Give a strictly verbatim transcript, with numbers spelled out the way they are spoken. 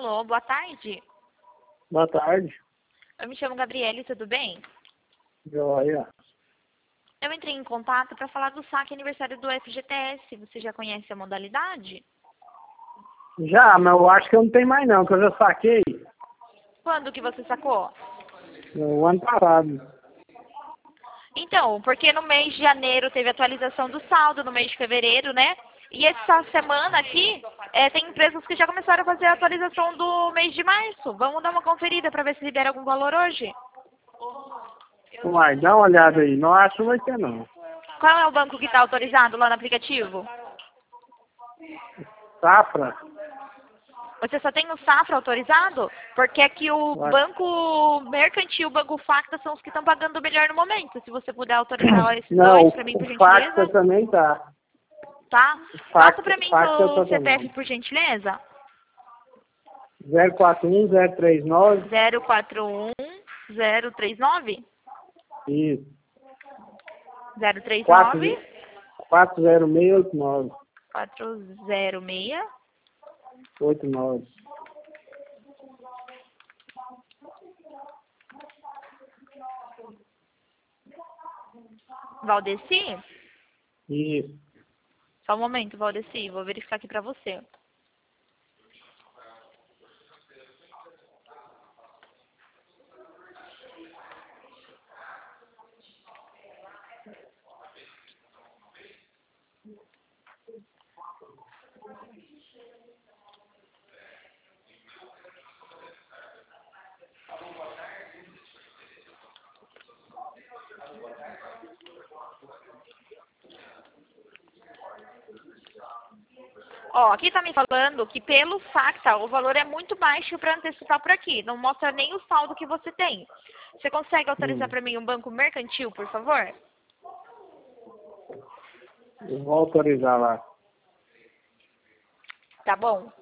Alô, boa tarde. Boa tarde. Eu me chamo Gabriele, tudo bem? Joia. Eu entrei em contato para falar do saque aniversário do F G T S. Você já conhece a modalidade? Já, mas eu acho que eu não tenho mais não, que eu já saquei Quando que você sacou? no ano passado. Então, porque no mês de janeiro teve atualização do saldo, no mês de fevereiro, né? E essa semana aqui, é, tem empresas que já começaram a fazer a atualização do mês de março. Vamos dar uma conferida para ver se libera algum valor hoje? Uai, dá uma olhada aí. Não acho que vai ter não. Qual é o banco que está autorizado lá no aplicativo? Safra? Você só tem o Safra autorizado? Porque aqui o Uai. Banco Mercantil, o Banco Facta são os que estão pagando melhor no momento. Se você puder autorizar esses Não, dois o, para mim, por o Facta gentileza, também tá. tá? O Passa Facta, para mim Facta o tá C P F, também. por gentileza. zero quatro um zero três nove. zero quatro um zero três nove? Isso. zero três quatro nove quatro zero seis oito nove. quatro zero seis. oito nove. Valdeci? Isso. Só um momento, Valdeci. Vou verificar aqui para você. Ó, aqui tá me falando que pelo Facta o valor é muito baixo para antecipar por aqui. Não mostra nem o saldo que você tem. Você consegue autorizar Hum. para mim um banco mercantil, por favor? Eu vou autorizar lá. Tá bom.